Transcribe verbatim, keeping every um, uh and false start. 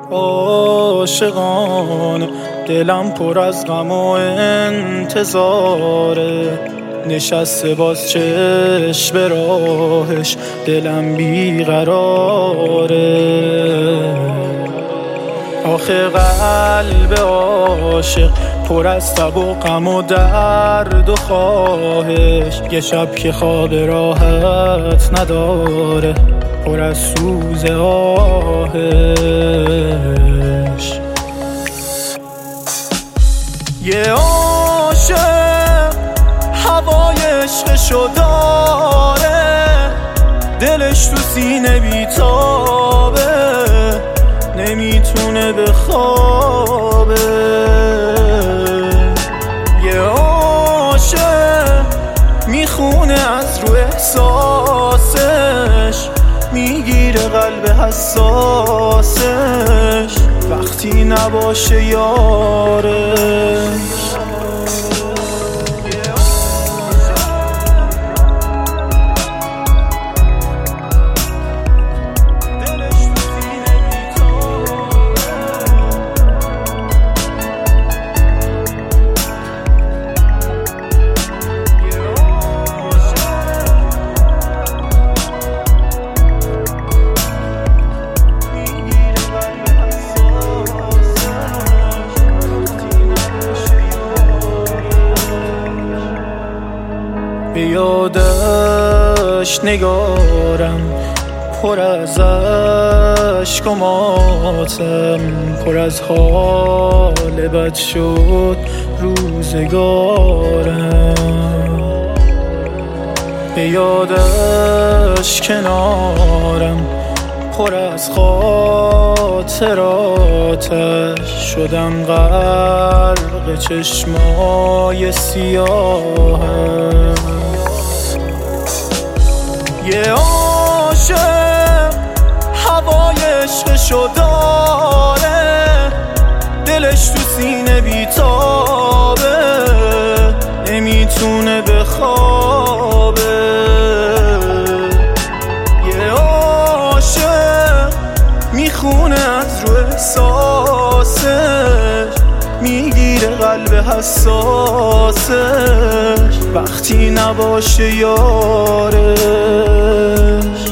عاشقانه، دلم پر از غم و انتظاره، نشسته باز چشم به راهش، دلم بیقراره. آخه قلب عاشق پر از تب و غم و درد و خواهش، یه شب که خواب راحت نداره، پر از سوز آهش. یه عاشق هوای عشقشو داره، دلش تو سینه بیتابه، نمیتونه بخوابه. یه عاشق میخونه از رو احساسش، میگیره قلب حساسش وقتی نباشه یارش. به یادش نگارم پر از عشق و ماتم، پر از حال بد شد روزگارم. به یادش کنارم پر از خاطراتش، شدم غرق چشمای سیاهم. یه عاشق هوای عشقشو داره، دلش تو سینه بیتابه، نمیتونه بخوابه. یه عاشق میخونه از رو احساسش، میگیره قلب حساسش وقتی نباشه یارش.